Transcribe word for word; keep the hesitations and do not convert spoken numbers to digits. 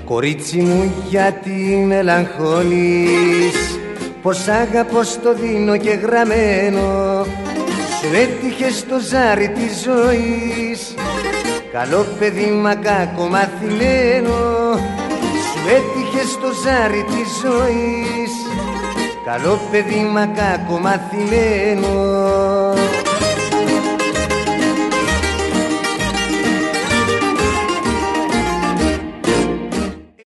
Κορίτσι μου, γιατί μελαγχολείς, πως αγαπώ στο δίνω και γραμμένο. Σου έτυχε στο ζάρι της ζωής, καλό παιδί μα κακό μαθημένο. Σου έτυχε στο ζάρι της ζωής, καλό παιδί μα κακό μαθημένο.